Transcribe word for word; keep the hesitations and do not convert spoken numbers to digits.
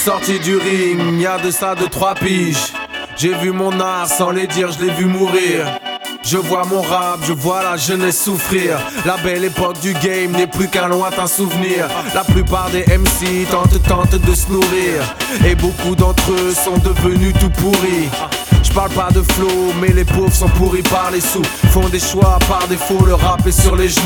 Sorti du ring, y'a de ça de trois piges. J'ai vu mon art sans les dire, je l'ai vu mourir. Je vois mon rap, je vois la jeunesse souffrir. La belle époque du game n'est plus qu'un lointain souvenir. La plupart des M C tentent, tentent de se nourrir, et beaucoup d'entre eux sont devenus tout pourris. Je parle pas de flow, mais les pauvres sont pourris par les sous. Font des choix par défaut, le rap est sur les genoux.